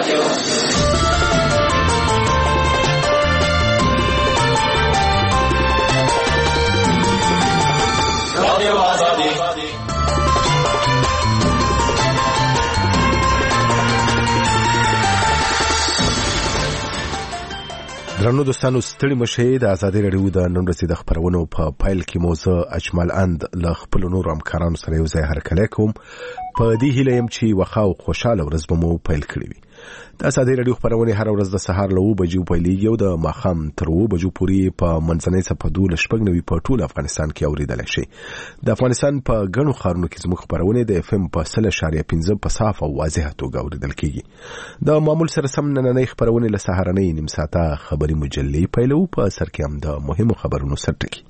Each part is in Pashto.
درنو دوستانو ستړي مشه د ازادي رادیو د نن ورځې د خبرونو په پایل کې موزه اجمل اند له خپل نور همکارانو سره یو ځای هرکلی کوم په دې هیله یم چې وخا او خوشاله ورځ به مو پیل کړی وي. د ازادي رادیو خبرونه هر ورځ د سهار له 9 بجو پیلېږي او د ماښام تر 9 بجو پورې په منځنۍ صفحو له شپږ نوي په ټول افغانستان کې اوریدل شي. د افغانستان په ګڼو ښارونو کې زموږ خبرونه د FM په 0.5 په صاف او واضح توګه اوریدل کیږي. د معمول سره سم نننۍ خبرونه له سهارنۍ نیم ساعته خبري مجلې پیلو په سر کې هم د مهمو خبرونو سرټکی.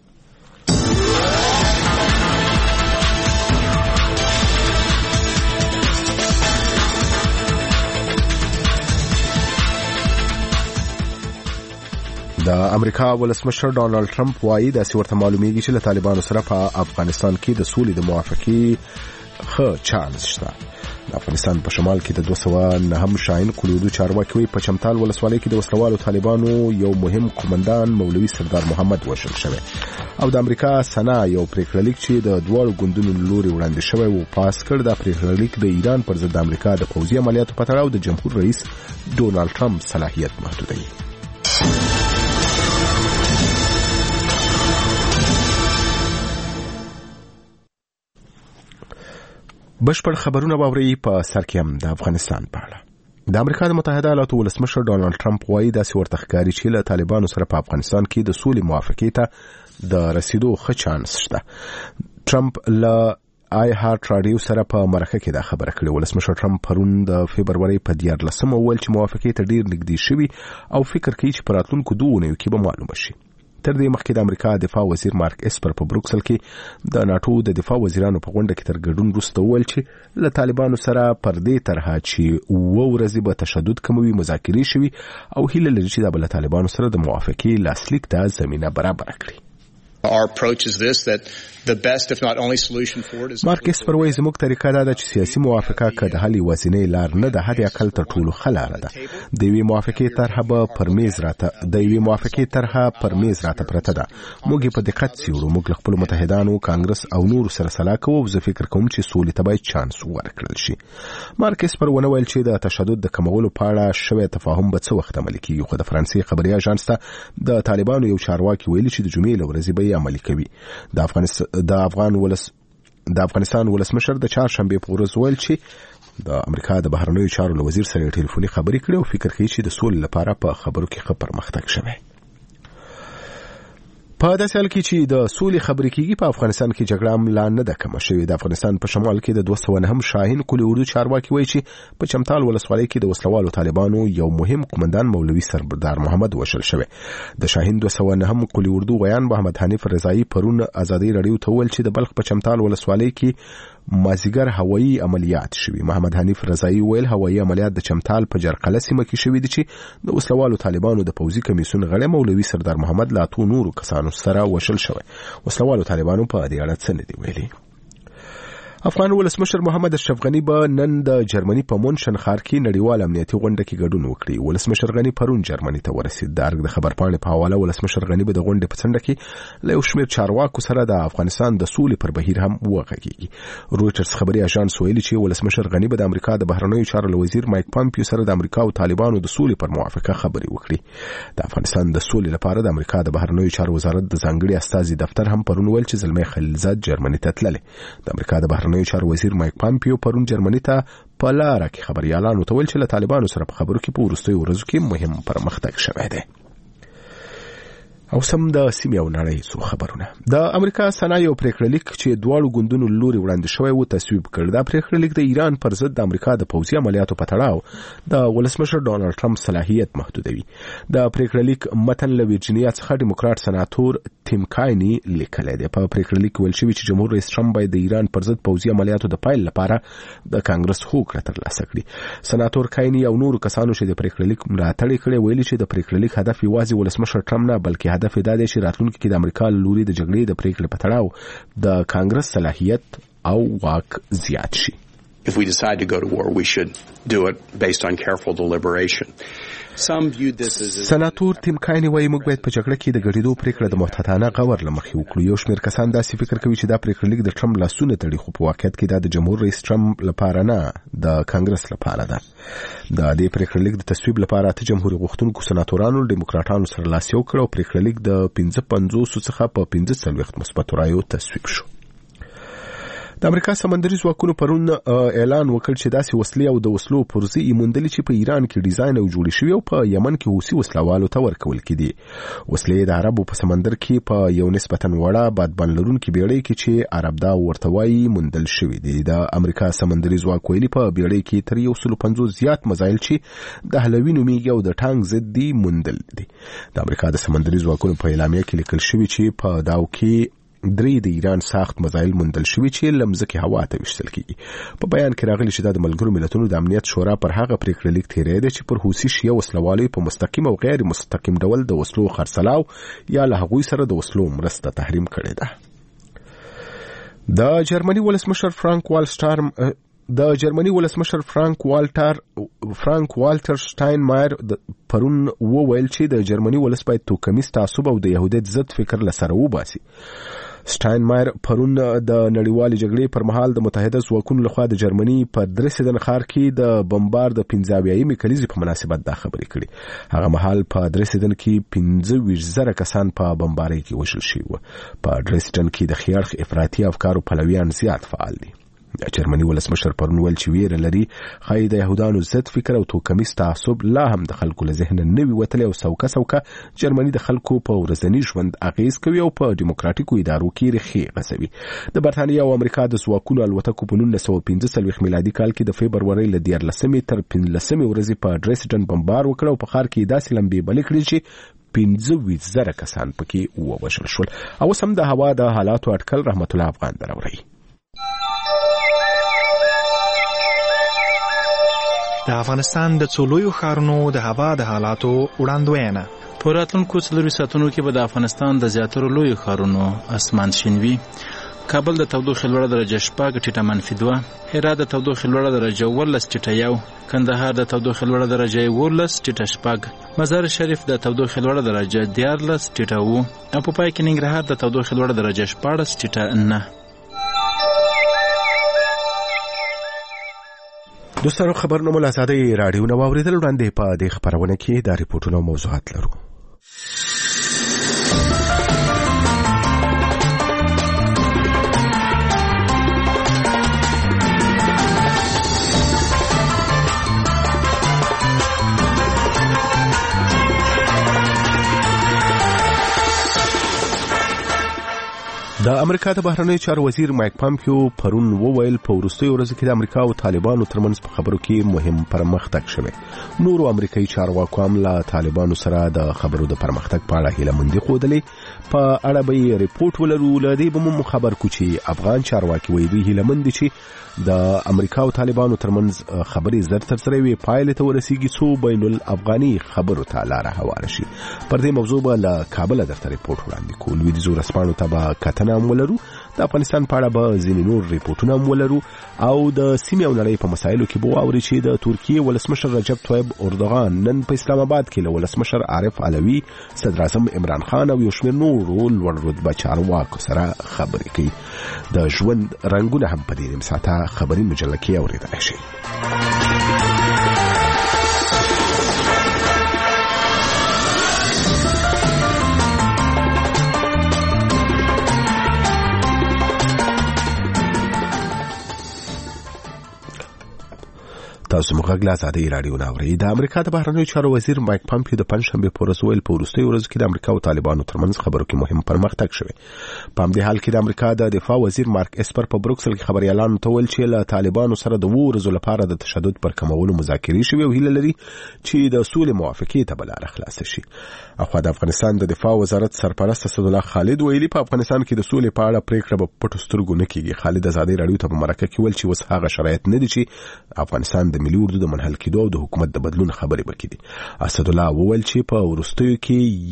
د امریکا ولسمشر ډانلډ ټرمپ وایي د ورته معلومیږي چې له طالبانو سره په افغانستان کې د سولې د موافقې ښه چانس شته. د افغانستان په شمال کې د 209 شاهین کلودو چارواکي وي په چمتال ولسوالۍ کې د وسلوالو طالبانو یو مهم قومندان مولوي سردار محمد وشل شوی او د امریکا سنا یو پریکړه لیک چې د دوه ګوندونو لوري وړاندې شوی او پاس کړ. د پریکړه لیک د ایران پر ضد د امریکا د پوځي عملیاتو په تړاو د جمهور رئیس ډونالد ټرمپ صلاحیت محدودوي. بشپړ خبرونه باوري په سر کې هم د افغانستان په اړه. د امریکا د متحده ایالاتو ولسمشر ډانلډ ټرمپ وایي داسې ورته ښکاري چې له طالبانو سره په افغانستان کې د سولې موافقې ته د رسیدو ښه چانس شته. ټرمپ له آی هارت رادیو سره په مرکه کې دا خبره کړې. ولسمشر ټرمپ پرون د فبروري په 14 وویل چې موافقې ته ډیر نږدې شوي او فکر کوي چې په راتلونکو 2 اونیو کې به معلومه شي. تر دې مخکې د امریکا دفاع وزیر مارک اسپر په بروکسل کې د ناتو د دفاع وزیرانو په غونډه کې تر ګډون وروسته وویل چې له طالبانو سره پر دې طرحه چې 9 ورځې به تشدد کموي مذاکرې شوي او هیله لري چې دا به له طالبانو سره د موافقې لاسلیک ته زمینه برابره کړي. Our approach is this, that the best, if not only solution for it is... مارک اسپر وایي زموږ طریقه دا ده چې سیاسي موافقه که د حل یوازینۍ لار نه ده، حد اقل تر ټولو ښه لاره ده. د یوې موافقې طرحه به پر میز راته پرته ده. موږ یې په دقت څېړو. موږ له خپلو متحدانو کانګرس او نورو سره سلا کوو او زه فکر کوم چې سولې ته باید چانس ورکړل شي. مارک اسپر ونه ویل چې د تشدد د کمولو په اړه شوی تفاهم به څه وخت عملي کېږي، خو د فرانسې خبري اژانس ته د طالبانو یو چارواکي ویلي چې د جمعې له ورځې به عملي کوي. د افغانستان ولسمشر د چهارشنبې په ورځ ویل چې د امریکا د بهرنیو چارو له وزیر سره ټلیفوني خبرې کړې او فکر کوي چې د سولې لپاره په خبرو کې ښه پرمختګ شوی. په داسې حال کې چې د سولې خبرې کېږي په افغانستان کې جګړه هم لا نه ده کمه شوې. د افغانستان په شمال کې د 209 شاهین کلي اردو چارواکي وایي چې په چمتال ولسوالۍ کې د وسلوالو طالبانو یو مهم قومندان مولوي سردار محمد وشل شوی. د شاهین 209 کلي اردو ویان محمد حنیف رضایی پرون ازادي رادیو ته ویل چې د بلخ په چمتال ولسوالۍ کې مازیګر هوایي عملیات شوي. محمد حنیف رضایی ویل هوایي عملیات د چمتال په جرقله سیمه کې شوي دي چې د وسلوالو طالبانو د پوځي کمیسیون غړی مولوي سردار محمد لا تو نورو کسانو سره وشل شوی. وسلوالو طالبانو په دې اړه څه نه دی ویلي. افغان ولسمشر محمد اشرف غنی به نن د جرمني په مونشن ښار کې نړیوال امنیتي غونډه کې ګډون وکړي. ولسمشر غنی پرون جرمني ته ورسید. د ارګ د خبرپاڼې په حواله ولسمشر غنی به د غونډې په څنډه کې له یو شمېر چارواکو سره د افغانستان د سولې پر بهیر هم وغږیږي. رویټرز خبري اژانس ویلي چې ولسمشر غنی به د امریکا د بهرنیو چارو وزیر مایک پامپیو سره د امریکا او طالبانو د سولې پر موافقه خبرې وکړي. د افغانستان د سولې لپاره د امریکا د بهرنیو چارو وزارت د ځانګړي استازي دفتر هم پرون ویل چې زلمي خلیلزاد جرمني ته تللی. د امریکا د بهرنیو چارو وزیر مایک پامپیو پرون جرمني ته په لاره کې خبريالانو ته ویل چې له طالبانو سره په خبرو کې په وروستیو ورځو کې مهم پرمختګ شوی دی. او سم د سیمې او نړۍ څو خبرونه. د امریکا سنا یو پریکړه لیک چې دواړو ګوندونو لوري وړاندې شوی و تصویب کړ. دا پریکړه لیک د ایران پر ضد د امریکا د پوځي عملیاتو په تړاو د ولسمشر ډونالد ټرمپ صلاحیت محدودوي. د پریکړه لیک متن له ویرجینیا څخه ډیموکرات سناتور تیم کایني لیکلی دی. په پریکړه لیک ویل شوی چې جمهور رئیس ټرمپ باید د ایران پر ضد پوځي عملیاتو د پیل لپاره د کانګرس هوکړه ترلاسه کړي. سناتور کایني او نورو کسانو چې د پریکړه لیک ملاتړ کړی ویلي چې د پریکړه لیک هدف یوازې ولسمشر ټرمپ نه بلکې هدف دا دی چې راتلونکي کې د امریکا لوري د جګړې د پریکړې په تړاو د کانګرس صلاحیت او واک زیات شي. if we decide to go to war, we should do it based on careful deliberation. Some viewed this as سناتور تیم کایني وایي موږ باید په جګړه کې د ګډېدو پریکړه د محتاطانه غور له مخې وکړو. یو شمېر کسان داسې فکر کوي چې دا پریکړه لیک د ټرمپ لاسونه تړي، خو په واقعیت کې دا د جمهور رئیس ټرمپ لپاره نه، د کانګرس لپاره ده. د دې پریکړه لیک د تصویب لپاره اته جمهوریت غوښتونکو سناتورانو ډیموکراټانو سره لاس یو کړ او پریکړه لیک د 55 څخه په 45 مثبتو رایو تصویب شو. د امریکا سمندري ځواکونو پرون اعلان وکړ چې داسې وسلې او د وسلو پرزې موندلې چې په ایران کې ډیزاین او جوړې شوې او په یمن کې حوثي وسلوالو ته ورکول کېدي. وسلې د عربو په سمندر کې په یو نسبتاً وړه بادبان لرونکي بیړۍ کې چې عرب دا ورته وایي موندل شوې دي. د امریکا سمندري ځواک ویلي په بیړۍ کې تر 150 زیات مزایل چې د هلوي نومیږي او د ټانک ضد دي موندل دي. د امریکا د سمندري ځواکونو په اعلامیه کې لیکل شوی چې په داو کې درې د ایران ساخت مزایل موندل شوي چې لمزکه هوا ته وشتل کیږي. په بیان کې راغلي چې د ملګرو ملتونو د امنیت شورا پر هغه پریکړه لیک تیری دی چې پر حوثي شیعه وسلوالو په مستقیم او غیر مستقیم ډول د وسلو خرڅلاو یا له هغوی سره د وسلو مرسته تحریم کړې ده. د جرمني ولسمشر فرانک والټر شټاینمایر پرون وویل چې د جرمني ولس باید توکمیز تعصب او د يهودیت ضد فکر لسره وباسي. شټاینمایر پرون د نړیوالې جګړې پر مهال د متحده ځواکونو لخوا د جرمني په درسدن ښار کې د بمبار د 15 کلیزې په مناسبت دا خبرې کړې. هغه مهال په درسدن کې 25,000 کسان په بمبارۍ کې وژل شوي وو. په درسدن کې د خیارخ افراطي افکارو پلویان زیات فعال دي. د جرمني ولسمشر پرون ویل چې ویره لري خای د يهودانو ضد فکر او توکمیز تعصب لا هم د خلکو له ذهن نه وي وتلی او سوکه جرمني د خلکو په ورځني ژوند اغیز کوي او په دیموکراتیکو ادارو کې رخي غځوي. د برتانیا او امریکا د ځواکونو الوتکو په 1945 میلادي کال کې د فبرورۍ له 14 تر 15 ورځې په ډریسډن بمبار وکړ او په ښار کې داسې لمبې بلې کړې چې 15,000 کسان پکې ووژل شول. او سم د هوا د حالاتو اټکل رحمت الله افغان دراوري. د افغانستان د څولویو ښارونو د هوا د حالاتو وړاندوینه. په راتلونکو 4 ساعتونو کې به د افغانستان د زیاترو لویو ښارونو اسمان شین وي. کابل د تودوخې لوړه درجه 6 ټیټه -2، هرات د تودوخې لوړه درجه 14 ټیټه 1، کندهار د تودوخې لوړه درجه 11 ټیټه 6، مزار شریف د تودوخې لوړه درجه 14 ټیټه 7 او په پای کې ننګرهار د تودوخې لوړه درجه 14 ټیټه 9. دوستانو خبرونه مو له آزادۍ راډیو نه واورېدل. وړاندې په دې خپرونه کې دا ریپورټونه او موضوعات لرو. د امریکا د بهرنیو چارو وزیر مایک پامپیو پرون وویل په وروستیو ورځو کې د امریکا او طالبانو ترمنځ په خبرو کې مهم پرمختګ شوی. نورو امریکایي چارواکو هم له طالبانو سره د خبرو د پرمختګ په اړه هیله مندي ښودلې. په اړه به ریپورت ولرو. له دې به مو خبر کو چې افغان چارواکي وایي دوی هیله مند دي چې د امریکا او طالبانو ترمنځ خبرې زر تر سره وي پایلې ته ورسیږي څو بین الافغاني خبرو ته لاره هواره شي. پر دې موضوع به له کابل درته ریپورت وړاندې کوو. لویدیځو رسپانو ته به کتنه هم ولرو. د افغانستان په اړه به ځینې نور ریپورټونه هم ولرو او د سیمې او نړۍ په مسایلو کې به واوري چې د ترکیې ولسمشر رجب طیب اردوغان نن په اسلام آباد کې له ولسمشر عارف علوي، صدر اعظم عمران خان او یو شمېر نورو لوړ رتبه چارواکو سره خبرې کوي. د ژوند رنګونه هم په دې نیم ساعته خبري مجله کې اورېدلی شي. تاسو موږ له آزادۍ راډیو نه اورئ. د امریکا د بهرنیو چارو وزیر مایک پامپیو د پنځشنبې په ورځ ویل په وروستیو ورځو کې د امریکا او طالبانو ترمنځ خبرو کې مهم پرمختګ شوی. په همدې حال کې د امریکا د دفاع وزیر مارک اسپر په بروکسل کې خبريالانو ته ویل چې له طالبانو سره د 2 ورځو لپاره د تشدد پر کمولو مذاکرې شوې او هیله لري چې د سولې موافقې ته به لاره خلاصه شي. اخوا د افغانستان د دفاع وزارت سرپرست اسدالله خالد ویلي په افغانستان کې د سولې په اړه پریکړه په پټو سترګو نه کیږي. خالد آزادۍ راډیو ته په مرکه کې ویل چې اوس هغه شرایط نه دي چې افغانستان د ملي اردو د منحل کېدو او د حکومت د بدلون خبرې وکړي. اسدالله وویل چې په وروستیو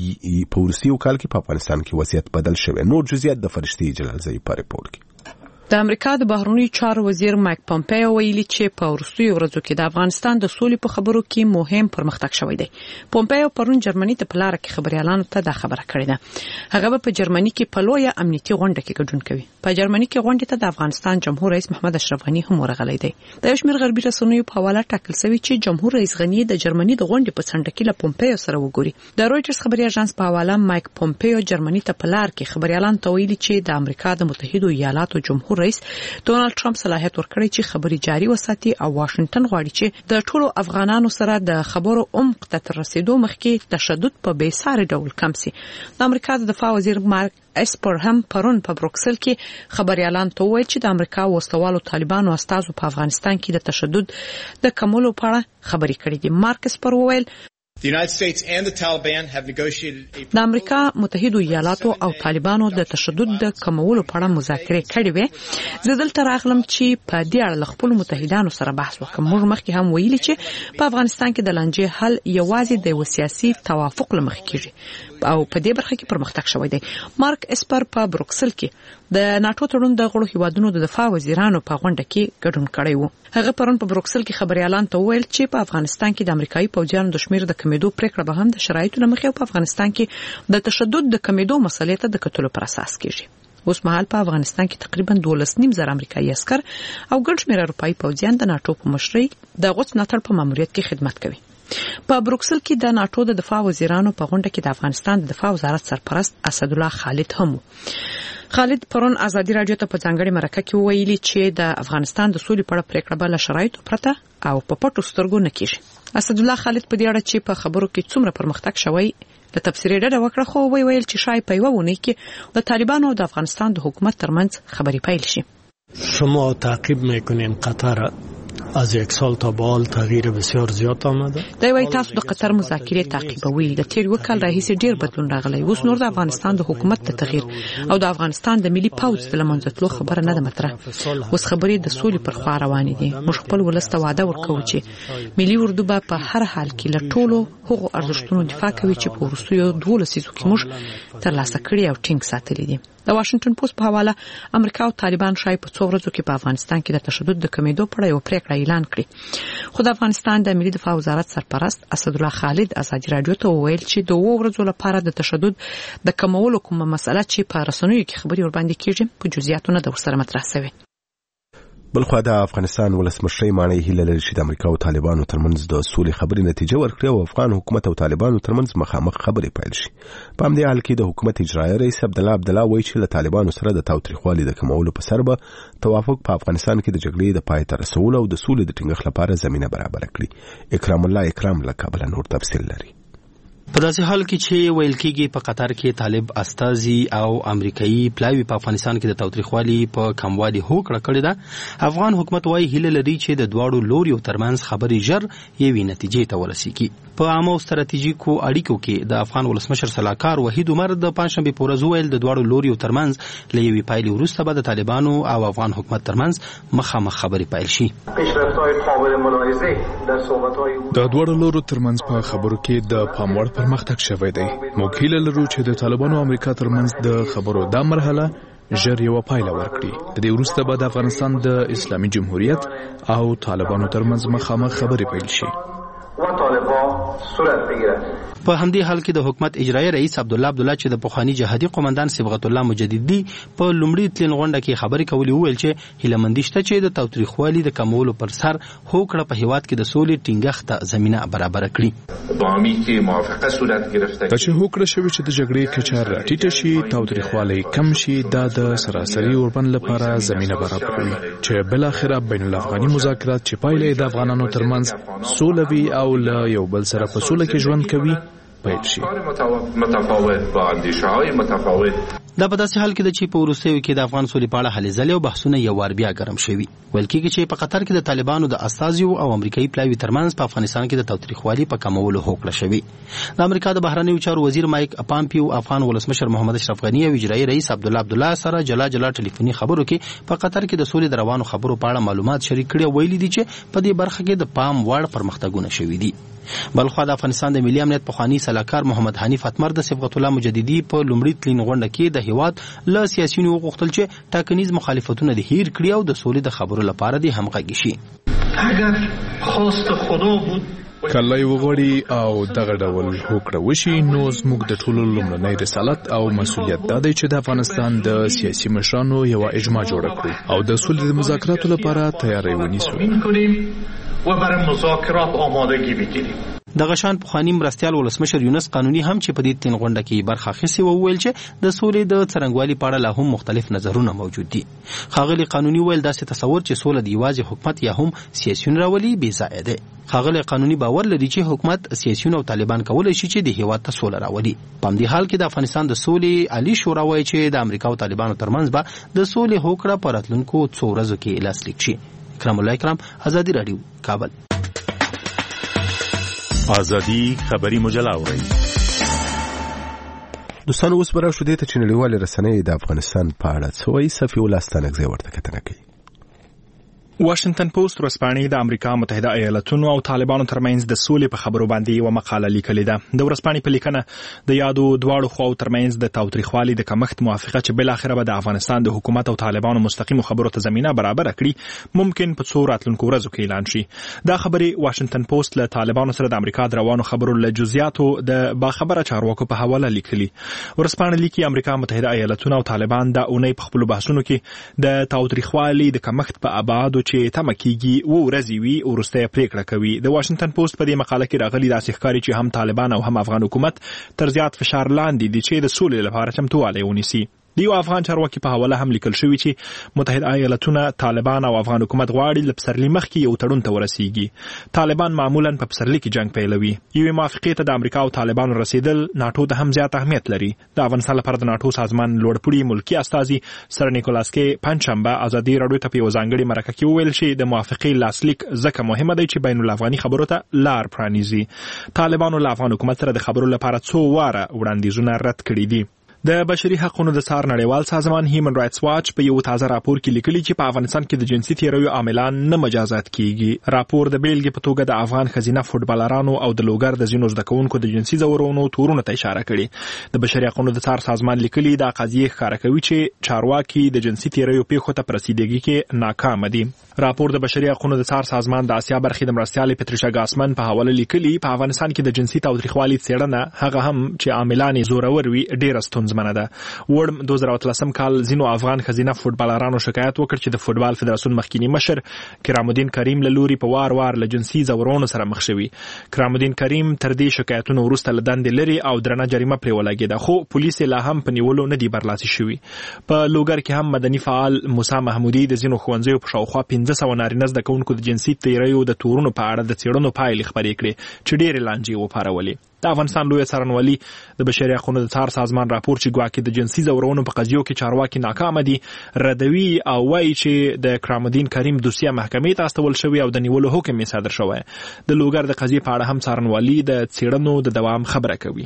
کال کې په افغانستان کې وضعیت بدل شوی. نور جزئیات د فرشتي جلالزئی په ریپورت کې. د امریکا د بهرنیو چارو وزیر مایک پومپیو ویلي چې په وروستیو ورځو کې د افغانستان د سولې په خبرو کې مهم پرمختګ شوی دی. پومپیو پرون جرمني ته په لار کې خبريالانو ته دا خبره کړې ده. هغه په جرمني کې په لویه امنیتي غونډه کې ګډون کوي. په جرمني کې غونډه ته د افغانستان جمهور رئیس محمد اشرف غنی هم ورغلی دی. د یو شمېر غربي رسنیو په حواله ټاکل شوی چې جمهور رئیس غنی د جرمني د غونډې په څنډه کې له پومپیو سره وګوري. د رويټرز خبري اژانس په حواله مایک پومپیو جرمني ته په لار کې خبريالانو ته ویلي چې د امریکا د متحده ایالاتو جمهور رئیس ډونالد ټرمپ صلاحیت ورکړي چې خبري جاري وساتي او واشنگټن غواړي چې د ټولو افغانانو سره د خبرو عمق ته تر رسیدو مخکې تشدد په بیساري ډول کم شي. د امریکا د دفاع وزیر مارک اسپر هم پرون په بروکسل کې خبريالان ته وویل چې د امریکا وسلوالو طالبانو استازو په افغانستان کې د تشدد د کمولو په اړه خبري کړې دي. مارک اسپر وویل The United States and the Taliban have negotiated د امریکا متحده ایالاتو او طالبانو د تشدد د کمولو په اړه مذاکرې کړې وې. زه دلته راغلم چې په دې اړه خپل متحدانو سره بحث وکړم. موږ مخکې هم ویلي چې په افغانستان کې د لانجې حل یوازې د سیاسي توافق لمخې کیږي او په دې برخه کې پرمختګ شوی دی. مارک اسپر په بروکسل کې د ناتو تړون د غړو هیوادونو د دفاع وزیرانو په غونډه کې ګډون کړی وو. هغه پرون په بروکسل کې خبريالان ته وویل چې په افغانستان کې د امریکایي پوځیانو د شمیر د کمیدو پریکړه به هم د شرایطو لمخې او په افغانستان کې د تشدد د کمیدو مسلې ته د کتلو پر اساس کیږي. اوس مهال په افغانستان کې تقریبا 12.5 امریکایي عسكر او ګڼ شمېر اروپایي پوځیان د ناتو په مشرۍ د غوڅ ناتل په ماموریت کې خدمت کوي. په بروکسل کې د ناتو د دفاع وزیرانو په غونډه کې د افغانستان د دفاع وزارت سرپرست اسد الله خالد هم خالد پرون ازادي رادیو ته په ځانګړي مرکه کې ویلي چې د افغانستان د سولې په اړه پریکړه بل شرایطو پرته او په پټو سترګو نه کیږي. اسد الله خالد په دې اړه چې په خبرو کې څومره پرمختګ شوی د تفسیر ډډه وکړه خو ویل چې شاید په یو ونه کې د طالبانو او د افغانستان د حکومت ترمنځ خبري پیل شي. شما تعقیب میکنین قطر از یک سال تا به حال تغییر بسیار زیاد آمده. دا وایي تاسو د قطر مذاکرې تعقیبوي. د تیر یو کال راهیسې ډیر بدلون راغلی. اوس نور د افغانستان د حکومت د تغییر او د افغانستان د ملي پوځ د لمنځتلو خبره نه ده مطرح. اوس خبرې د سولې پر خوا روانې دي. موږ خپل ولسته وعده ورکوو چې ملي اردو به په هر حال کې له ټولو هغو ارزښتونو دفاع کوي چې په وروستیو 12 لسیزو کې موږ ترلاسه کړي او ټینګ ساتلي دي. د واشنگټن پوسټ په حواله امریکا او طالبان شای په څو ورځو کې په افغانستان کې د تشدد د کمیدو په اړه یو پریکړه اعلان کړې. خو د افغانستان د ملي دفاع وزارت سرپرست اسد الله خالد ازادي رادیو ته وویل چې د 2 ورځو لپاره د تشدد د کمولو کومه مسله چې په رسنیو کې خبري ورباندې کیږي په جزئیاتو نه د ورسره مطرح شوی. بلخو د افغانستان ولسمشر معنی هیله لري چې د امریکا او طالبانو ترمنځ د سولې خبرې نتیجه ورکړي او افغان حکومت او طالبانو ترمنځ مخامخ خبرې پیل شي. په همدې حال کې د حکومت اجرایي رئیس عبدالله وایي چې له طالبانو سره د تاوتریخوالي د کمولو په سر به توافق په افغانستان کې د جګړې د پای ته رسولو او د سولې د ټینګښت لپاره زمينه برابر کړي. اکرام الله اکرام له کابل نور تفصیل لري. په داسې حال کې چې ویل کېږي په قطر کې طالب استازي او امریکایي پلاوی په افغانستان کې د تاوتریخوالي په کموالي هوکړه کړې ده. افغان حکومت وايي هیله لري چې د دواړو لوریو ترمنځ خبرې ژر یوې نتیجې ته ورسیږي. په عامو ستراتیژیکو اړیکو کې د افغان ولسمشر سلاکار وحید عمر د پنځشنبه په ورځ ویل د دواړو لوریو ترمنځ له یوې پایلې وروسته به د طالبانو او افغان حکومت ترمنځ مخامخ خبرې پیل شي. د دواړو لورو ترمنځ په خبرو کې د پاموړ پرمختګ شوی دی. موږ هیله لرو چې د طالبانو او امریکا ترمنځ د خبرو دا مرحله ژر یو پایله ورکړي. د دې وروسته به د افغانستان د اسلامي جمهوریت او طالبانو ترمنځ مخامخ خبرې پیل شي. په همدې حال کې د حکومت اجرایي رئیس عبدالله چې د پخوانی جهادي قومندان صبغت الله مجددي په لومړي تلین غونډه کې خبرې کولې وویل چې هیله مند شته چې د تاوتریخوالي د کمولو پر سر هوکړه په هیواد کې د سولې ټینګښت ته زمینه برابر کړي. بامی کې موافقه صورت گرفته دا چې هوکړه شوې چې د جګړې کچه راټیټه شي تاوتریخوالي کم شي دا د سراسري اوربند لپاره زمینه برابروي چې بل اخره بین الافغاني مذاکرات چې پایله د افغانانو ترمنځ سولوي او له یو بل سره په سوله کې ژوند کوي پیل شي. متفاوت با اندیشه‌های متفاوت دا په داسې حال کې د چې په وروستیو کې د افغان سولې په اړه هلې ځلې او بحثونه یو وار بیا ګرم شوي. ویل کېږي چې په قطر کې د طالبانو د استازیو او امریکایي پلاوي ترمنځ په افغانستان کې د تاوتریخوالي په کمولو هوکړه شوې. د امریکا د بهرنیو چارو وزیر مایک پامپیو افغان ولسمشر محمد اشرف غنی او اجرایي رئیس عبدالله سره جلا ټلیفوني خبرو کې په قطر کې د سولې د روانو خبرو په اړه معلومات شریک کړي او ویلي دي چې په دې برخه کې د پام وړ پرمختګونه شوي دي. بلخوا د افغانستان د ملي امنیت پخوانی سلاکار محمد حنیف اتمر د صبغت الله مجددي په لومړي تلین غونډه کې د هیواد له سیاسيونو وغوښتل چې ټاکنیز مخالفتونه د هیر کړي او د سولې د خبرو لپاره د همغږي شي. اگر خواست خدا بود کله یو غوړي او دغه ډول هوکړه وشي نو زموږ د ټولو لومړنی رسالت او مسؤلیت دا دی چې د افغانستان د سیاسي مشرانو یو اجماع جوړ کړو او د سولې د مذاکراتو لپاره تیاری ونیسو و برای مذاکرات آمادگی بگیریم. دغه شان پخوانی مرستیال ولسمشر یونس قانوني هم چې په دې تین غونډه کې برخه اخیستې و ویل چې د سولې د څرنګوالي په اړه لا هم مختلف نظرونه موجود دي. ښاغلي قانوني ویل داسې تصور چې سوله د یوازې حکومت یا هم سیاسيون راولي بې ځایه دی. ښاغلي قانوني باور لري چې حکومت سیاسيون او طالبان کولای شي چې د هیواد ته سوله راولي. په همدې حال کې د افغانستان د سولې عالی شورا وایي چې د امریکا او طالبانو ترمنځ به د سولې هوکړه په راتلونکو څو ورځو کې لاسلیک شي. کرام الله کرام، ازادي رادیو، کابل. ازادي خبری مجله اورئ. دوستانو اوس به راشو دې ته چې نړیوالې رسنۍ د افغانستان په اړه څه وایي. صفي الله ستانکزی ورته کتنه کوي. واشنگټن پوسټ ورځپاڼې د امریکا متحده ایالاتونو او طالبانو ترمنځ د سولې په خبرو باندې یو مقاله لیکلې ده. د ورځپاڼې په لیکنه د یادو دواړو خواو ترمنځ د تاوتریخوالي د کمښت موافقه چې بل اخر به د افغانستان د حکومت او طالبانو مستقیمو خبرو ته زمينه برابر کړي ممکن په څو راتلونکو ورځو کې اعلان شي. دا خبرې واشنگټن پوسټ له طالبانو سره د امریکا د روانو خبرو له جزئیاتو د باخبره چارواکو په حواله لیکلي. ورځپاڼه لیکي امریکا متحده ایالاتونو او طالبان د اونۍ په خپل بحثونو کې د تاوتریخوالي د کمښت په ابعادو چې تمکیږي و ورځي وی ورسته پریکړه کوي. د واشنگټن پوسټ په دې مقاله کې راغلي داسې ښکاري چې هم طالبان او هم افغان حکومت تر زیات فشار لاندې دي چې د سولې لپاره چمتووالی ونیسي. دیو افغان چارواکي په حواله هم لیکل شوی چې متحده ایالاتونه طالبان او افغان حکومت غواړي ل پسرلي مخکې یو تړون ته ورسیږي. طالبان معمولا په پسرلي کې جنگ پیلوي. یوې موافقې ته د امریکا او طالبانو رسیدل ناتو ته هم زیات اهمیت لري. د افغانستان لپاره د ناتو سازمان لوړپوړي ملکی استازي سر نیکولاس کې پنځشنبه ازادي رادیو ته په ځانګړي مرکه کې وویل چې د موافقې لاسلیک ځکه مهمه دی چې بین الافغاني خبرو ته لار پرانیزي. طالبانو له افغان حکومت سره د خبرو لپاره څو واره وړاندیزونه رد کړي دي. د بشري حقوقو د څار نړیوال سازمان هیومن رائټس واچ په یو تازه راپور کې لیکلي چې په افغانستان کې د جنسي تیریو عاملان نه مجازات کیږي. راپور د بیلګې په توګه د افغان ښځینه فوټبالرانو او د لوګر د ځینو زده کوونکو د جنسي ځورونو تورونو ته اشاره کړې. د بشري حقوقو د څار سازمان لیکلي دا قضیه ښکاره کوي چې چارواکي د جنسي تیریو پیښو ته رسیدګي کې ناکام دي. راپور د بشري حقوقو د څار سازمان د اسیا برخې د مرستیال پټریشا ګاسمن په حواله لیکلي په افغانستان کې د جنسي تاوتریخوالي څېړنه هغه هم چې عاملان زورور وي ډېره ستونزمنه ده. وړم 2013 کال ځینو افغان ښځینه فوټبالرانو شکایت وکړ چې د فوټبال فدراسیون مخکینی مشر کرام الدین کریم له لوري په وار وار له جنسي ځورونو سره مخ شوی. کرام الدین کریم تر دې شکایتونو وروسته له دندې لري او درنه جریمه پرې ولګېده، خو پولیس لا هم په نیولو نه دی برلاسي شوی. په لوګر کې هم مدني فعال موسی محمودي د ځینو ښوونځیو په شاوخوا 1500 نارینه زده کوونکو د جنسي تیریو د تورونو په اړه د څېړنو پایلې خپرې کړې چې ډېرې لانجې وپارولې. د افغانستان لوی څارنوالي د بشري حقوقو د څار سازمان راپور چې ګواکې د جنسي ځورونو په قضیو کې چارواکي ناکام دي ردوي او وایي چې د کرام الدین کریم دوسیه محکمې ته استول شوی او د نیولو حکم یې صادر شوی. د لوګر د قضیې په اړه هم څارنوالي د څېړنو د دوام خبره کوي.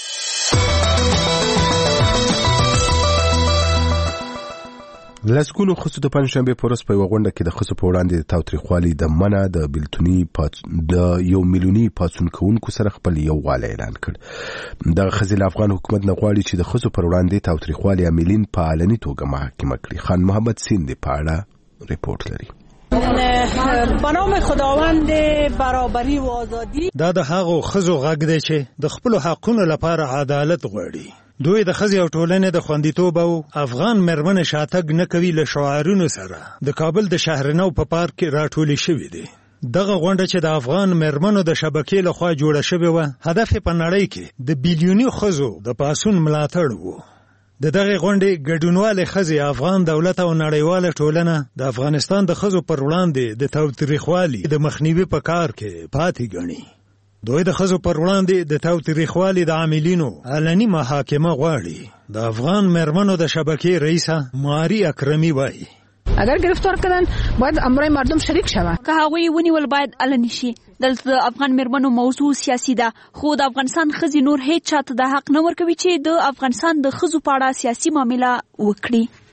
لسګونو ښځو د پنځشنبې په ورځ په یوه غونډه کې د ښځو په وړاندې د تاوتریخوالي د منع د یو میلیوني پاڅون کوونکو سره خپل یووالی اعلان کړ. دغه ښځې له افغان حکومت نه غواړي چې د ښځو پر وړاندې تاوتریخوالي عاملین په علني توګه محاکمه کړي. خان محمد سیند په اړه ریپورت لري. په نام خداوند برابري و آزادي دا د هغو ښځو غږ دی چې د خپل حقونو لپاره عدالت غواړي. دوی د ښځې او ټولنې د خوندیتوب او افغان مېرمنې شاتګ نه کوي له شعارونو سره د کابل د شهرنو په پارک کې راټولې شوې دي. دغه غونډه چې د افغان مېرمنو د شبکې لخوا جوړه شوې وه هدف یې په نړۍ کې د بیلیوني ښځو د پاڅون ملاتړ و. د دغه غونډې ګډونوالې ښځې افغان دولت او نړیواله ټولنه د افغانستان د ښځو پر وړاندې د تاوتریخوالي د مخنیوي په کار کې پاتې ګڼي. دوی د ښځو پر وړاندې د تاوتریخوالي د عاملینو علني محاکمه غواړي. د افغان مېرمنو د شبکې رئیسه ماری اکرمی وایي اگر گرفتار کردن باید امرای مردم شریک شوند که هغوی ونیول باید علني شي. دلته د افغان مېرمنو موضوع سیاسي ده، خو د افغانستان ښځې نور هیڅ چاته د حق نه ورکوي چې د افغانستان د ښځو په اړه سیاسي معامله وکړي.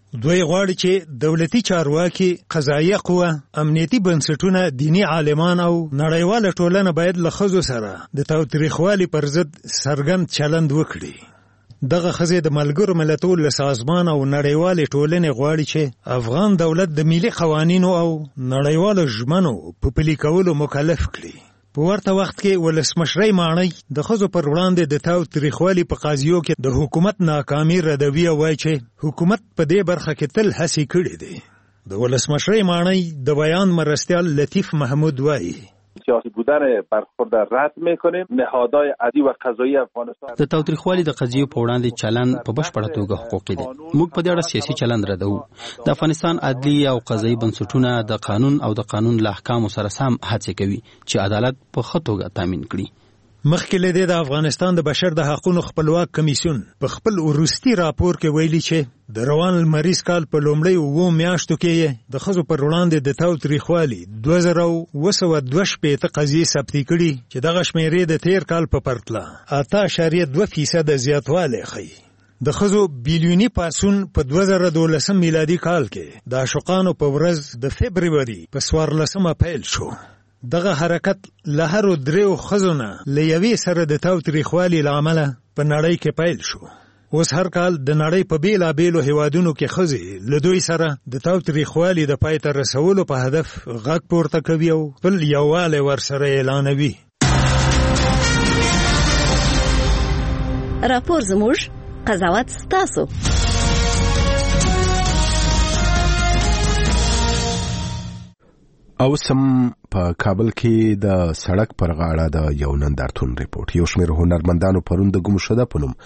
دوی غواړي چې دولتي چارواکي، قضایه قوه، امنیتي بنسټونه، دینی عالمان او نړیواله ټولنه باید له ښځو سره د تاوتریخوالي پر ضد څرګند چلند وکړي. دغه ښځې د ملګرو ملتونو له سازمان او نړیوالې ټولنې غواړي چې افغان دولت د ملي قوانینو او نړیوالو ژمنو په پلي کولو مکلف کړي. په ورته وخت کې ولسمشرۍ ماڼۍ د ښځو پر وړاندې د تاوتریخوالي په قضیو کې د حکومت ناکامي ردوي او وایي چې حکومت په دې برخه کې تل هڅې کړې دي. د ولسمشرۍ ماڼۍ د بیان مرستیال لطیف محمود وایي سیاسی بودن برخورد رد میکنیم. نهادهای عدلی و قضایی افغانستان د تاوتریخوالي د قضیو په وړاندې چلند په بشپړه توګه حقوقي دي. موږ په دې اړه سیاسي چلند ردو. د افغانستان عدلی او قضایي بنسټونه د قانون او د قانون له احکامو سره سم هڅه کوي چې عدالت په ښه توګه تامین کړي. مخکې له دې د افغانستان د بشر د حقوقو خپلواک کمیسیون په خپل وروستي راپور کې ویلي چې د روان لمریز کال په لومړۍ 7 میاشتو کې د ښځو پر وړاندې د تاوتریخوالي 2222 قضیې ثبت کړي چې دغه شمیرې د تیر کال په پرتله 8.2% زیاتوالی ښیي. د ښځو بیلیوني پاڅون په 2012 میلادي کال کې د عاشقانو په ورځ د فبروري په 14 پیل شو. دغه حرکت له هرو 3 ښځو نه له یوې سره د تاوتریخوالي له امله په نړۍ کې پیل شو. اوس هر کال د نړۍ په بیلابیلو هیوادونو کې ښځې له دوی سره د تاوتریخوالي د پای ته رسولو په هدف غږ پورته کوي او خپل یووالی ورسره اعلانوي. راپور زموږ، قضاوت ستاسو. او سم په کابل کې د سړک پر غاړه د یو نندارتون ریپورت. یو شمېر هنرمندانو پرون د ګمشده په نوم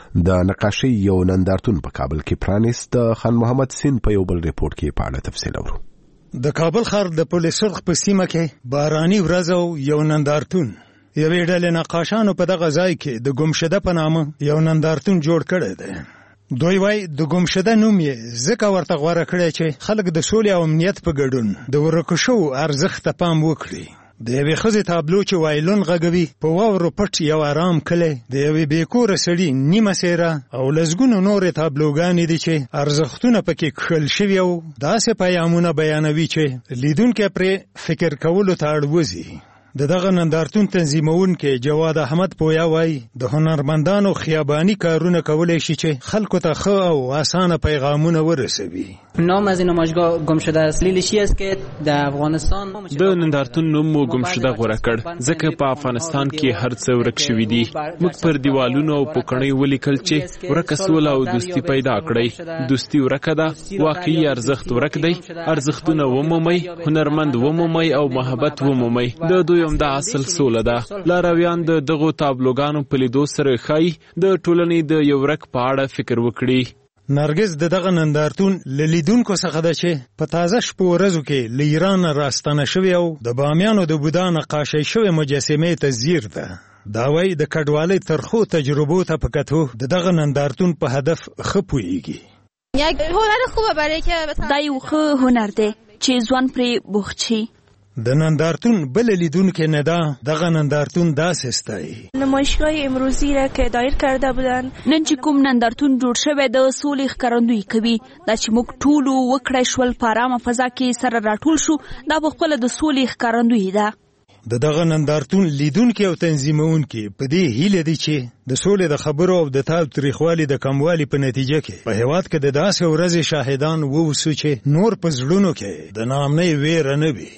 د نقاشۍ یو نندارتون په کابل کې پرانیست. د خان محمد سین په یو بل ریپورت کې په اړه تفصیل اورو. د کابل ښار د پل سرخ په سیمه کې باراني ورځ او یو نندارتون. یوې ډلې نقاشانو په دغه ځای کې د ګمشده په نامه یو نندارتون جوړ کړی دی. دوی وای د ګمشده نوم یې ځکه ورته غوره کړی چې خلک د سولې او امنیت په ګډون د ورکو شوو ارزښت ته پام وکړي. د یوې ښځې تابلو چې وایلون غږوي په واورو پټ یو آرام کلی، د یوې بېکوره سړي نیمه څېره او لسګونو نورې تابلوګانې دي چې ارزښتونه پکې کښل شوي او داسې پیامونه بیانوي چې لیدونکی پرې فکر کولو ته اړ وځي. د دغه نندارتون تنظیمونکی جواد احمد پویا وای د هنرمندانو خیابانی کارونه کولای شي چې خلکو ته ښه او اسانه پیغامونه ورسوي. نام از این نمایشگاه گمشده است. لیلیشی است که در افغانستان د نندارتون نوم مو گمشده غوره کړ ځکه په افغانستان کې هر څه ورک شوي دي. موږ پر دیوالونو او پوکڼۍ ولیکل چې ورکه سوله او دوستي پیدا کړئ. دوستي ورکه ده، واقعي ارزښت ورک دی. ارزښتونه ومومئ، هنرمند ومومئ او محبت ومومئ. د دوی همدا اصل سوله ده. لارویان د دغو تابلوګانو په لیدو سره ښایي د ټولنې د یو ورک په اړه فکر وکړي. نرګس د دغه نندارتون له لیدونکو څخه ده چې په تازه شپو ورځو کې له ایران راستنه شوې او د بامیانو د بودا نقاشۍ شوې مجسمې ته ځیر ده. دا وایي د کډوالۍ ترخو تجربو ته په کتو د دغه نندارتون په هدف ښه پوهیږي. یک هنر خوبه برای که دا یو ښه هنر دی چې ځوان پرې بوخت شي. د نندارتون بل لیدونکو ندا دغه نندارتون داسې ستایي. نمایشگاه امروزی را که دایر کرده بودن نن چې کوم نندارتون جوړ شوی د سولې ښکارندویي کوي. دا چې موږ ټول وکړای شول په ارامه فضا کې سره راټول شو، دا په خپله د سولې ښکارندویي ده. د دغه نندارتون لیدونکي او تنظیمونکي په دې هیله دي چې د سولې د خبرو او د تاوتریخوالي د کموالي په نتیجه کې په هیواد کې د داسې ورځې شاهدان ووسو چې نور په زړونو کې د ناامنۍ ویره نه وي.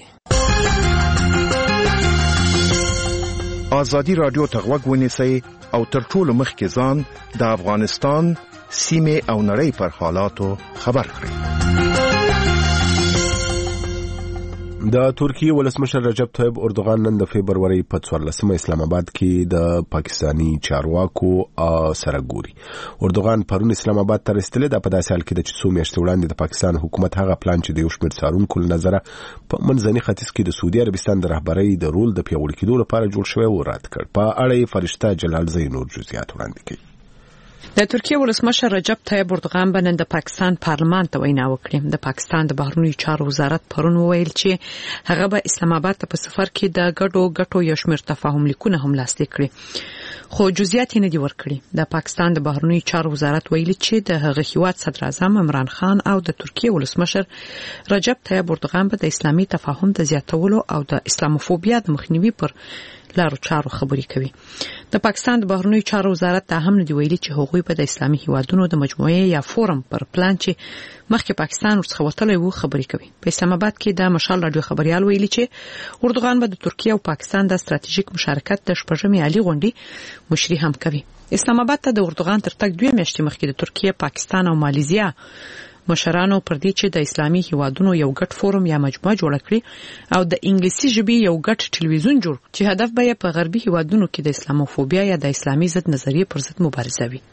آزادی رادیو ته غوږ ونیسئ او تر ټولو مخکې ځان د افغانستان سیمې او نړۍ پر حالاتو خبر کړئ. د ترکیه ولسمشر رجب طیب اردوغان نن د فبرवरी په 14 اسلام آباد کې د پاکستانی چارواکو سره ګوري. اردوغان پرون اسلام آباد ته رسیدلی د په داسې حال کې د څو میاشتې وړاندې د پاکستان حکومت هغه پلان چې د یو شمېر څارونکو له نظره په منځني ختیځ کې د سعودي عربستان د رهبرۍ د رول د پیاوړي کېدو لپاره جوړ شوی و رد کړ. په اړه یې فرشته جلال زی نور جزئیات وړاندې کوي. د ترکیه ولسمشر رجب طیب اردوغان نن د پاکستان پارلمان ته وینا وکړه. د پاکستان د بهرنیو چارو وزارت پرون وویل چې هغه به اسلام آباد ته په سفر کې د ګډو یو شمېر تفاهم لیکونه هم لاسلیک کړي، خو جزئیات نه دي ورکړي. د پاکستان د بهرنیو چارو وزارت ویلي چې د هغه هیواد صدر اعظم عمران خان او د ترکیه ولسمشر رجب طیب اردوغان به د اسلامي تفاهم د زیاتولو او د اسلاموفوبیا د مخنیوي پر لارو چارو خبرې کوي. د پاکستان د بهرنیو چارو وزارت ته هم نه دی ویلي چې هغوی په د اسلامي هیوادونو د مجموعې یا فورم پر پلان چې مخکې پاکستان ورڅخه وتلی وو خبرې کوي. په اسلام آباد کې د مشال رادیو خبريال ویلي چې اردوغان به د ترکیه او پاکستان د ستراتیژیک مشارکت د شپږمې عالی غونډې مشري هم کوي. اسلام آباد ته د اردوغان تر تګ 2 میاشتې مخکې د ترکیه، پاکستان او مالیزیا مشرانو پر دې چې د اسلامي هیوادونو یو ګډ فورم یا مجموعه جوړ کړي او د انګلیسي ژبې یو ګډ ټلویزیون جوړ چې هدف به په غربي هیوادونو کې د اسلاموفوبیا یا د اسلامي ضد نظریه پر ضد مبارزه وي.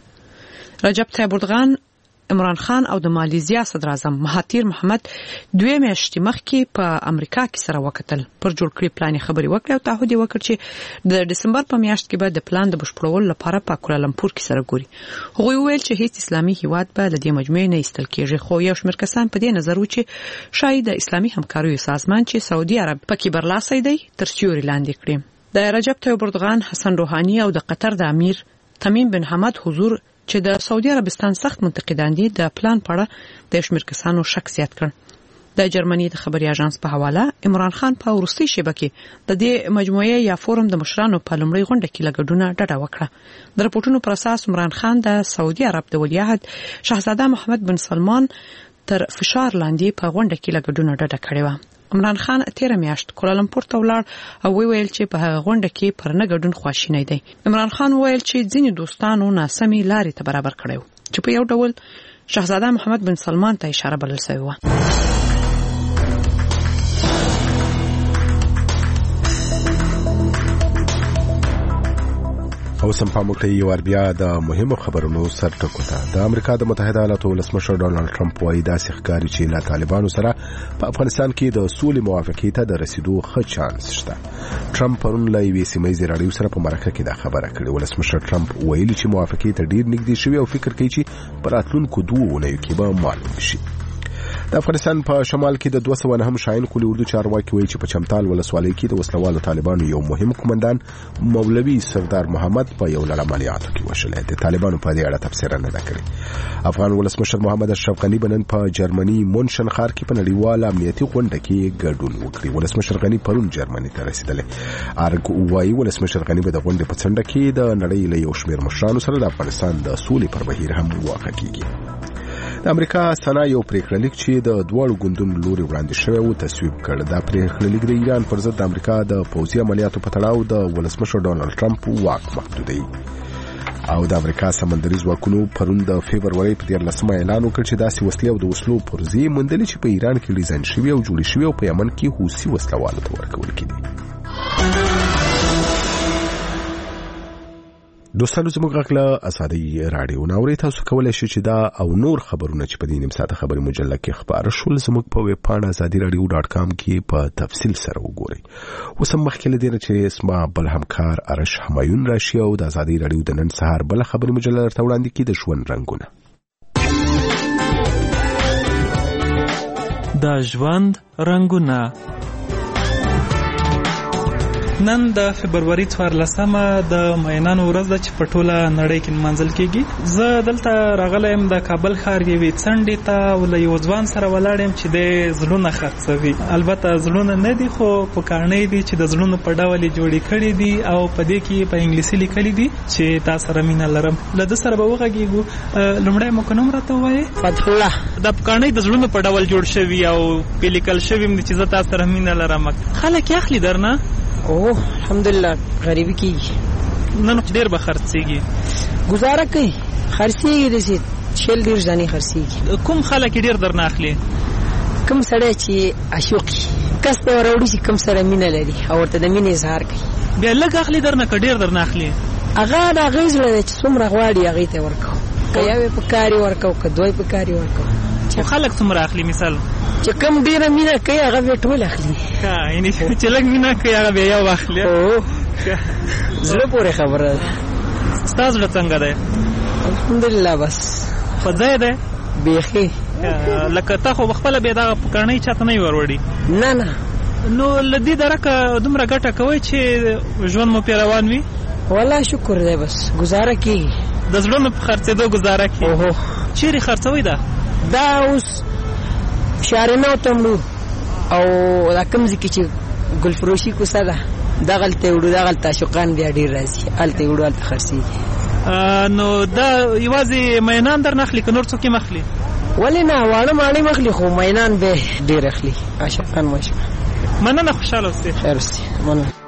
رجب طیب اردوغان، عمران خان او د مالیزیا صدر اعظم مهاتیر محمد 2 میاشتې مخکې په امریکا کې سره وکتل، پر جوړ کړی پلان خبري وکړه او تعهد وکړ چې د دسمبر په میاشت کې به د پلان د بشپړولو لپاره په کوالالمپور کې سره ګوري. هغوی ویل چې هیڅ اسلامي هیواد به له دې مجموعې نه ایستل کېږي، خو یو شمېر کسان په دې نظر و چې شاید د اسلامي همکاریو سازمان چې سعودي عرب پکې برلاسي دی تر سیوري لاندې کړي. د رجب طیب اردوغان، حسن روحاني او د قطر د امیر تمیم بن حمد حضور چې د سعودي عربستان سخت منتقدان دي د پلان په اړه د شمېر کسانو شک زیات کړ. د جرمني د خبري اژانس په حواله عمران خان په وروستي شیبه کې د دې مجموعې یا فورم د مشرانو په لومړۍ غونډه کې لګډونه ډډه وکړه. د راپورټونو پر اساس عمران خان د سعودي عرب د ولیعهد شاهزاده محمد بن سلمان تر فشار لاندې په غونډه کې لګډونه ډډه کړې و. عمران خان 13 میاشت کوالالمپور ته ولاړ او ویل چې په هغه غونډه کې پر نه ګډون خواشینی دی. عمران خان ویل چې ځینې دوستانو ناسمي لارې ته برابر کړو چې په یو ډول شاهزاده محمد بن سلمان ته اشاره بلل شوی و. او سم پام وکړئ یو بیا د مهمو خبرونو سر ټکو ته. د امریکا د متحده ایالاتو ولسمشر ډونالد ټرمپ وايي داسې ښکاري چې له طالبانو سره په افغانستان کې د سولې موافقې ته د رسیدو ښه چانس شته. ټرمپ پرون له یوې سیمهییزې راډیو سره په مرکه کې دا خبره کړې. ولسمشر ټرمپ ویلي چې موافقې ته ډیر نږدې شوی او فکر کوي چې په راتلونکو 2 اونیو کې به معلوم شي. د افغانستان په شمال کې د 209 شاهین قلی اردو چارواکي وایي چې په چمتال ولسوالۍ کې د وسلوالو طالبانو یو مهم قومندان مولوي سردار محمد په یو لړ عملیاتو کې وشل. د طالبانو په دې اړه تفسیر نه کړی. افغان ولسمشر محمد اشرف غنی بنن په جرمني مونشن ښار کې په نړیواله امنیتي غونډه کې ګډون وکړي. ولسمشر غنی پرون جرمني ته رسیدلی. ارګ وایي ولسمشر غنی به د غونډې په څنډه کې د نړۍ له یو شمېر مشرانو سره د افغانستان د سولې پر بهیر هم واقع کیږي. د امریکا سنا یو پریکړلیک چې د دوړو ګوندونو لوري وړاندې شوی و تصویب کړ. دا پریکړلیک د ایران پر ضد د امریکا د پوځي عملیاتو په تړاو د ولسمشر ډونالد ټرمپ واک محدودوي. او د امریکا سمندري ځواکونو پرون د فبروري په 13 اعلان وکړ چې داسې وسلې او د وسلو پرزې موندلې چې په ایران کې ډیزاین شوي او جوړې شوي او په یمن کې حوثي وسلوالو ته ورکول کېدي. دوستانو زموږ غږ له ازادي راډیو ناوري تاسو کولای شئ چې دا او نور خبرونه چې په دې نیم ساعته خبري مجله کې خبر شول زموږ په ویب پاڼه azadiradio.com کې په تفصیل سره وګورئ. اوس هم مخکې له دې چې اسما بل همکار ارش همایون راشي او د ازادي راډیو د نن سهار بل خبري مجله درته وړاندې کړي د ژوند رنگونه. د ژوند رنگونه نن د فبرवरी 14مه د مینانو ورځ ده چې په ټوله نړۍ کې نمانځل کېږي. زه دلته راغلی یم د کابل ښار یوې څنډې ته او له یو ځوان سره ولاړ یم چې د زړونه خرڅوي. البته زړونه نه دي خو پکاڼۍ دي چې د زړونو په ډول یې جوړې کړي دي او په دې کې په انګلیسي لیکلي دي چې تا سره مینه لرم. له ده سره به وغږېږو. لومړی مو که نوم راته ووایې؟ فتح الله. دا پکاڼۍ د زړونو په ډول جوړ شوي او پې لیکل شوي چې زه تا سره مینه لرم. خلک یې اخلي درنه؟ اوه الحمدلله غریبی کیږي. نن ډیر به خرڅېږي. گزاره کوي خرڅېږي داسې شل ډېر ځانې خرڅېږي. کوم خلک ډیر درنه اخلي؟ کوم سړی چې عاشق کس ته وراوړي چې کوم سره مینه لري او ورته د مینې اظهار کوي. بیا لږ اخلي درنه که ډیر درنه اخلي؟ هغه د هغې زړه دی چې څومره غواړي هغې ته ورکوو. که یو یې په کار یې ورکوو که دوی په کار یې ورکوو. خو خلک څومره اخلي مثال؟ چې کوم ډیره مینه کوي هغه به ټول اخلي. یعنی چې لږ مینه کوي هغه به یو اخلي. زړه پورې خبره ده. ستا زړه څنګه دی؟ الحمدلله بس په ځای ده بیخي لکه تا خو خپله بیا دغه پکړنۍ چاته نه وروړي نه نو له دې درکه دومره ګټه کوئ چې ژوند مو پرې روان وي والله شکر دی بس گزاره کېږي د زړونو په خرڅېدو گزاره کېږي چیرې خرڅوئ دا اوس شارنو ته مړو او دا کوم ځای کې چې ګلفروشي کوڅه ده دغلته وړو دغلته عاشقان بیا ډېر راځي هلته وړو هلته خرڅېږي نو دا یوازې مینان در نه اخلي که نور څوک یې مخلي ولې نه واړه ماړې مخلي خو مینان به ډېر اخلي عاشقان ماشقان مننه خوشحاله اوسئ خیر اوسئ مننه